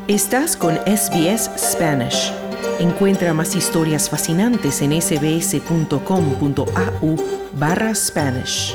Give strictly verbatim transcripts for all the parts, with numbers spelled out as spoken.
Estás con S B S Spanish. Encuentra más historias fascinantes en sbs.com.au barra Spanish.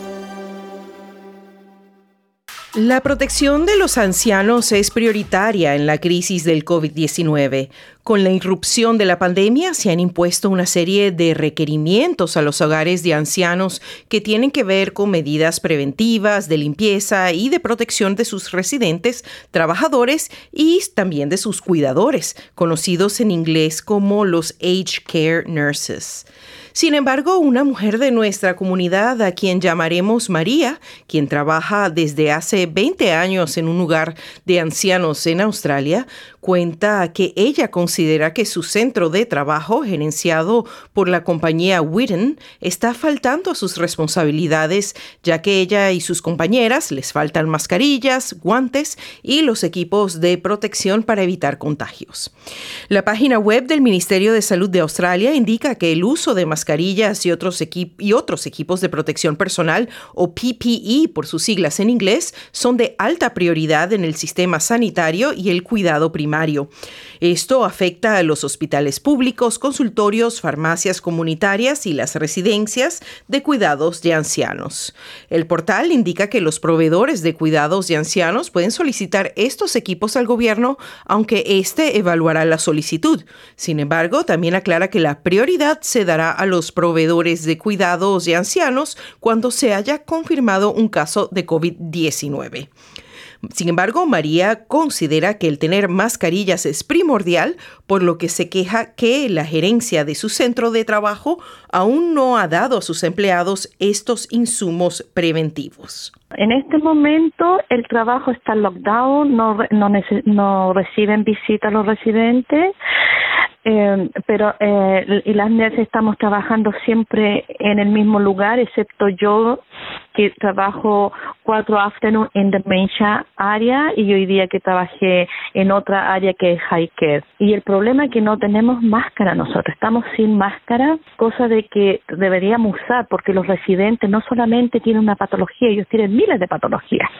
La protección de los ancianos es prioritaria en la crisis del covid diecinueve. Con la irrupción de la pandemia se han impuesto una serie de requerimientos a los hogares de ancianos que tienen que ver con medidas preventivas, de limpieza y de protección de sus residentes, trabajadores y también de sus cuidadores, conocidos en inglés como los Aged Care Nurses. Sin embargo, una mujer de nuestra comunidad, a quien llamaremos María, quien trabaja desde hace veinte años en un hogar de ancianos en Australia, cuenta que ella considera que su centro de trabajo, gerenciado por la compañía Whitten, está faltando a sus responsabilidades, ya que ella y sus compañeras les faltan mascarillas, guantes y los equipos de protección para evitar contagios. La página web del Ministerio de Salud de Australia indica que el uso de mascarillas y otros, equip- y otros equipos de protección personal, o P P E por sus siglas en inglés, son de alta prioridad en el sistema sanitario y el cuidado primario. Esto afecta a los hospitales públicos, consultorios, farmacias comunitarias y las residencias de cuidados de ancianos. El portal indica que los proveedores de cuidados de ancianos pueden solicitar estos equipos al gobierno, aunque éste evaluará la solicitud. Sin embargo, también aclara que la prioridad se dará a los proveedores de cuidados de ancianos cuando se haya confirmado un caso de covid diecinueve. Sin embargo, María considera que el tener mascarillas es primordial, por lo que se queja que la gerencia de su centro de trabajo aún no ha dado a sus empleados estos insumos preventivos. En este momento el trabajo está en lockdown, no, no, nece- no reciben visita los residentes. Eh, pero eh, y las nurses estamos trabajando siempre en el mismo lugar, excepto yo, que trabajo cuatro afternoon en dementia área y hoy día que trabajé en otra área que es high care. Y el problema es que no tenemos máscara nosotros, estamos sin máscara, cosa de que deberíamos usar, porque los residentes no solamente tienen una patología, ellos tienen miles de patologías.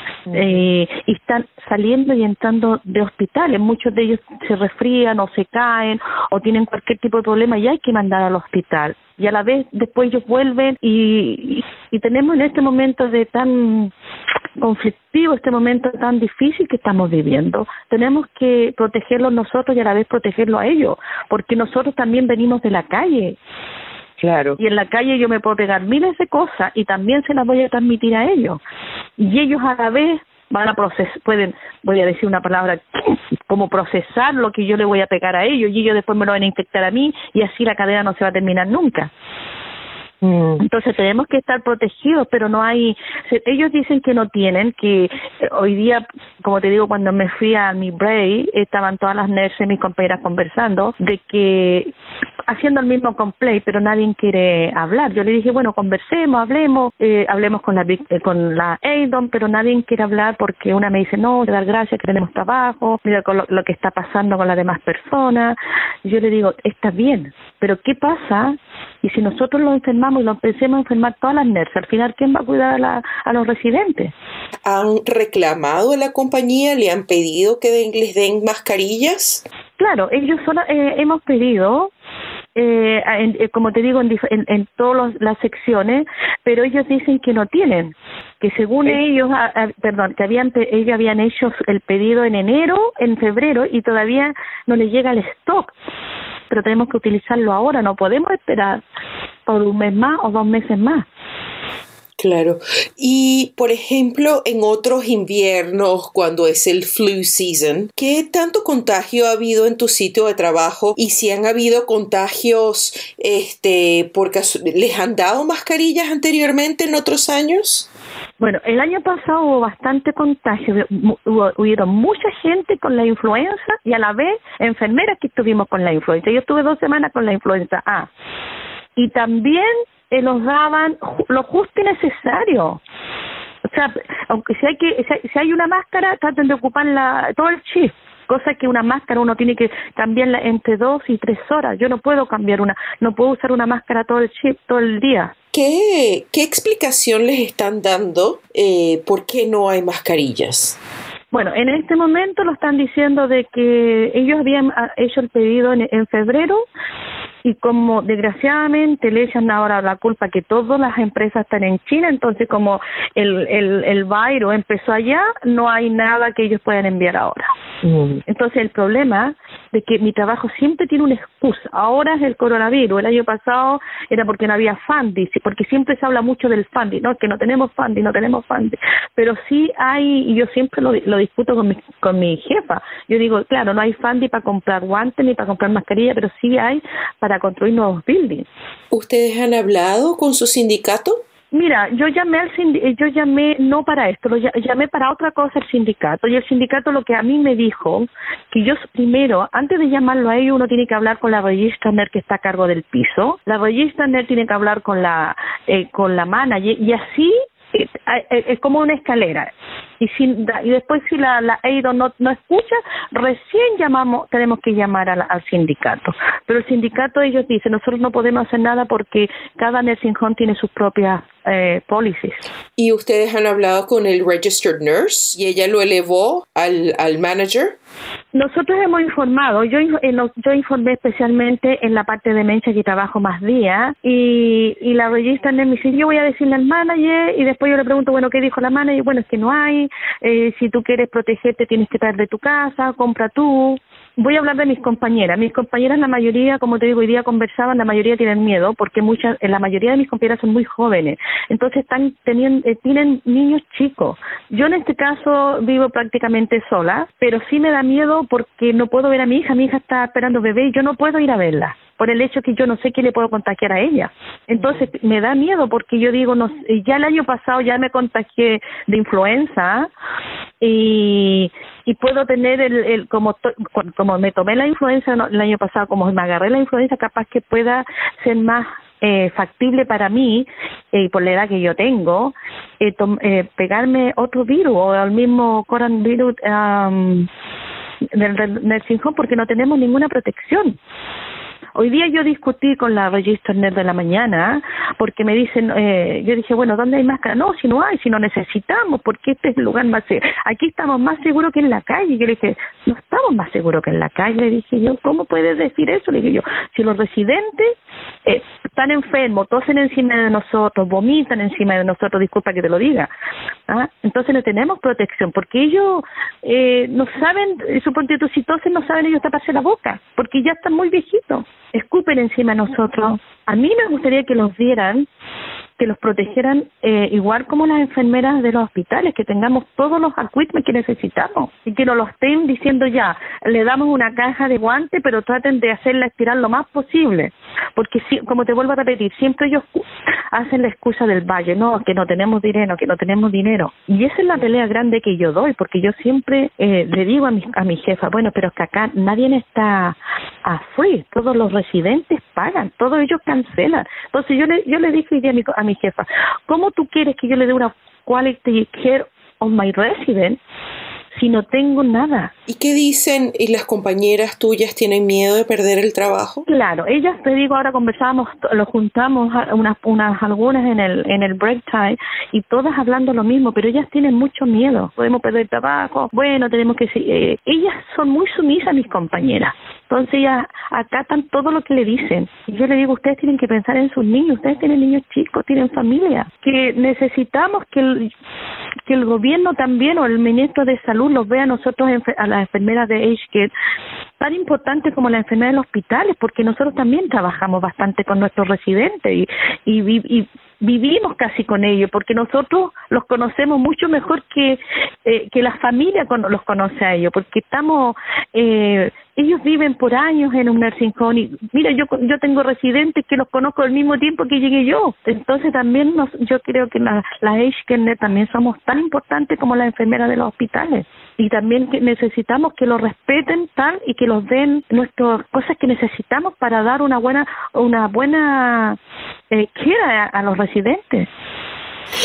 Eh, y están saliendo y entrando de hospitales, muchos de ellos se resfrían o se caen o tienen cualquier tipo de problema y hay que mandar al hospital y a la vez después ellos vuelven y, y, y tenemos en este momento de tan conflictivo, este momento tan difícil que estamos viviendo, tenemos que protegerlos nosotros y a la vez protegerlos a ellos, porque nosotros también venimos de la calle. Claro. Y en la calle yo me puedo pegar miles de cosas y también se las voy a transmitir a ellos. Y ellos a la vez van a procesar, pueden, voy a decir una palabra, como procesar lo que yo le voy a pegar a ellos y ellos después me lo van a infectar a mí y así la cadena no se va a terminar nunca. Entonces tenemos que estar protegidos, pero no hay, ellos dicen que no tienen, que hoy día, como te digo, cuando me fui a mi break, estaban todas las nurses, mis compañeras conversando, de que haciendo el mismo complaint, pero nadie quiere hablar. Yo le dije, bueno, conversemos, hablemos, eh, hablemos con la eh, con la A D O M, pero nadie quiere hablar porque una me dice, no, dar gracias que tenemos trabajo, mira con lo, lo que está pasando con las demás personas. Y yo le digo, está bien, pero ¿qué pasa? Y si nosotros lo enfermamos y lo empecemos a enfermar todas las nurses, al final, ¿quién va a cuidar a, la, a los residentes? ¿Han reclamado a la compañía? ¿Le han pedido que den, les den mascarillas? Claro, ellos solo, eh, hemos pedido, eh, en, eh, como te digo, en, en, en todas las secciones, pero ellos dicen que no tienen, que según ¿Sí? ellos, a, a, perdón, que habían ellos habían hecho el pedido en enero, en febrero, y todavía no les llega el stock. Pero tenemos que utilizarlo ahora, no podemos esperar por un mes más o dos meses más. Claro. Y, por ejemplo, en otros inviernos, cuando es el flu season, ¿qué tanto contagio ha habido en tu sitio de trabajo? Y si han habido contagios, este, porque ¿les han dado mascarillas anteriormente en otros años? Bueno, el año pasado hubo bastante contagio, hubo, hubieron mucha gente con la influenza y a la vez enfermeras que estuvimos con la influenza. Yo estuve dos semanas con la influenza A. Y también eh, nos daban lo justo y necesario. O sea, aunque si hay que si hay, si hay una máscara, traten de ocuparla todo el shift. Cosa que una máscara uno tiene que cambiarla entre dos y tres horas. Yo no puedo cambiar una, no puedo usar una máscara todo el shift, todo el día. ¿Qué, qué explicación les están dando eh, por qué no hay mascarillas? Bueno, en este momento lo están diciendo de que ellos habían hecho el pedido en, en febrero y como desgraciadamente le echan ahora la culpa que todas las empresas están en China, entonces como el, el, el virus empezó allá, no hay nada que ellos puedan enviar ahora. Mm. Entonces el problema de que mi trabajo siempre tiene una excusa. Ahora es el coronavirus, el año pasado era porque no había funding, porque siempre se habla mucho del funding, ¿no? Que no tenemos funding, no tenemos funding, pero sí hay, y yo siempre lo, lo discuto con mi, con mi jefa, yo digo, claro, no hay funding para comprar guantes ni para comprar mascarilla, pero sí hay para construir nuevos buildings. ¿Ustedes han hablado con su sindicato? Mira, yo llamé al sindicato, yo llamé no para esto, lo llamé para otra cosa al sindicato, y el sindicato lo que a mí me dijo, que yo primero, antes de llamarlo a ellos, uno tiene que hablar con la registraner que está a cargo del piso, la registraner tiene que hablar con la eh, con la manager, y así es eh, eh, como una escalera. Y, si, y después si la, la A I D O no, no escucha, recién llamamos, tenemos que llamar a la, al sindicato. Pero el sindicato, ellos dicen, nosotros no podemos hacer nada porque cada nursing home tiene sus propias eh, policies. ¿Y ustedes han hablado con el registered nurse y ella lo elevó al, al manager? Nosotros hemos informado, yo yo informé especialmente en la parte de demencia que trabajo más días y, y la registraner me dice, yo voy a decirle al manager y después yo le pregunto, bueno, ¿qué dijo la manager? Bueno, es que no hay, eh, si tú quieres protegerte tienes que traer de tu casa, compra tú. Voy a hablar de mis compañeras. Mis compañeras, la mayoría, como te digo, hoy día conversaban, la mayoría tienen miedo porque muchas, la mayoría de mis compañeras son muy jóvenes. Entonces están teniendo, eh, tienen niños chicos. Yo en este caso vivo prácticamente sola, pero sí me da miedo porque no puedo ver a mi hija. Mi hija está esperando bebé y yo no puedo ir a verla por el hecho que yo no sé qué le puedo contagiar a ella. Entonces me da miedo porque yo digo, no, ya el año pasado ya me contagié de influenza y, y puedo tener el, el como to, como me tomé la influenza el año pasado, como me agarré la influenza, capaz que pueda ser más eh, factible para mí y eh, por la edad que yo tengo eh, tom, eh, pegarme otro virus o el mismo coronavirus um, del, del nursing home porque no tenemos ninguna protección. Hoy día yo discutí con la registraner de la mañana porque me dicen, eh, yo dije, bueno, ¿dónde hay máscara? No, si no hay, si no necesitamos, porque este es el lugar más seguro. Aquí estamos más seguros que en la calle. Yo le dije, no estamos más seguros que en la calle. Le dije yo, ¿cómo puedes decir eso? Le dije yo, si los residentes eh, están enfermos, tosen encima de nosotros, vomitan encima de nosotros, disculpa que te lo diga, ¿ah? Entonces no tenemos protección, porque ellos eh, no saben, suponte tú, si tosen no saben ellos taparse la boca, porque ya están muy viejitos. Escupen encima de nosotros. A mí me gustaría que los vieran, que los protegieran eh, igual como las enfermeras de los hospitales, que tengamos todos los equipos que necesitamos y que nos lo estén diciendo ya, le damos una caja de guantes, pero traten de hacerla estirar lo más posible, porque si, como te vuelvo a repetir, siempre ellos hacen la excusa del valle, no, que no tenemos dinero, que no tenemos dinero, y esa es la pelea grande que yo doy, porque yo siempre eh, le digo a mi, a mi jefa, bueno, pero es que acá nadie está a free, todos los residentes pagan, todos ellos cancelan. Entonces yo le yo le dije a mi, a mi jefa, ¿cómo tú quieres que yo le dé una quality care on my resident si no tengo nada? ¿Y qué dicen? ¿Y las compañeras tuyas tienen miedo de perder el trabajo? Claro, ellas, te digo, ahora conversamos, lo juntamos unas, unas algunas en el en el break time y todas hablando lo mismo, pero ellas tienen mucho miedo. Podemos perder trabajo, bueno, tenemos que... Eh, ellas son muy sumisas, mis compañeras. Entonces ellas acatan todo lo que le dicen. Y yo le digo, ustedes tienen que pensar en sus niños, ustedes tienen niños chicos, tienen familia, que necesitamos que el, que el gobierno también o el ministro de salud los vea a nosotros, a las enfermeras de Aged Care, tan importante como la enfermera de los hospitales, porque nosotros también trabajamos bastante con nuestros residentes y, y, y vivimos casi con ellos, porque nosotros los conocemos mucho mejor que eh, que la familia con, los conoce a ellos, porque estamos eh, ellos viven por años en un nursing home y mira, yo yo tengo residentes que los conozco al mismo tiempo que llegué yo, entonces también nos, yo creo que la, la Aged Care también somos tan importantes como las enfermeras de los hospitales y también que necesitamos que los respeten tal y que los den nuestras cosas que necesitamos para dar una buena una buena eh, care a, a los residentes.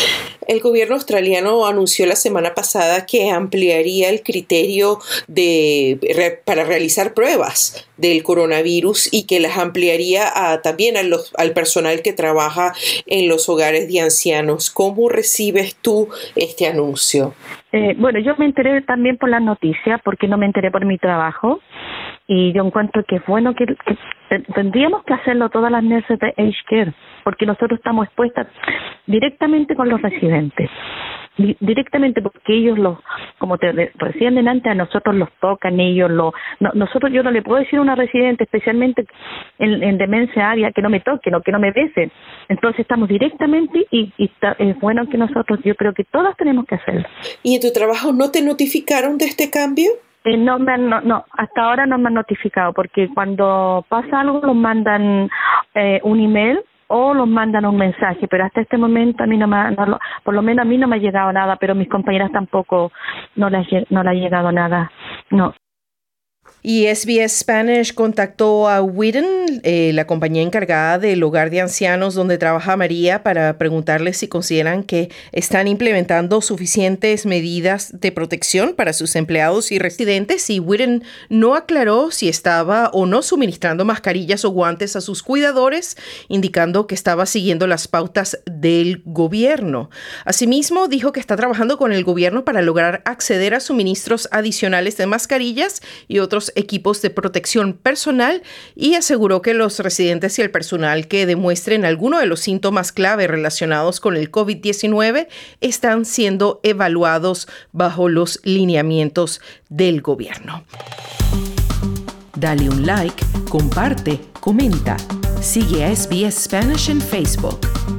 El gobierno australiano anunció la semana pasada que ampliaría el criterio de, para realizar pruebas del coronavirus y que las ampliaría a, también a los, al personal que trabaja en los hogares de ancianos. ¿Cómo recibes tú este anuncio? Eh, bueno, yo me enteré también por las noticias, porque no me enteré por mi trabajo. Y yo encuentro que es bueno que, que tendríamos que hacerlo todas las nurses de Aged Care, porque nosotros estamos expuestas directamente con los residentes, directamente porque ellos, los, como te decían delante, a nosotros los tocan, ellos lo, no, nosotros yo no le puedo decir a una residente, especialmente en, en demencia área, que no me toquen o que no me besen. Entonces estamos directamente y, y está, es bueno que nosotros, yo creo que todas tenemos que hacerlo. ¿Y en tu trabajo no te notificaron de este cambio? Eh, no, me han, no, no, hasta ahora no me han notificado, porque cuando pasa algo los mandan eh, un email o los mandan un mensaje, pero hasta este momento a mí no me, no, por lo menos a mí no me ha llegado nada, pero mis compañeras tampoco no les, no les ha llegado nada, no. Y S B S Spanish contactó a Witten, eh, la compañía encargada del hogar de ancianos donde trabaja María, para preguntarles si consideran que están implementando suficientes medidas de protección para sus empleados y residentes. Y Witten no aclaró si estaba o no suministrando mascarillas o guantes a sus cuidadores, indicando que estaba siguiendo las pautas del gobierno. Asimismo, dijo que está trabajando con el gobierno para lograr acceder a suministros adicionales de mascarillas y otros equipos de protección personal, y aseguró que los residentes y el personal que demuestren alguno de los síntomas clave relacionados con el COVID diecinueve están siendo evaluados bajo los lineamientos del gobierno. Dale un like, comparte, comenta. Sigue a S B S Spanish en Facebook.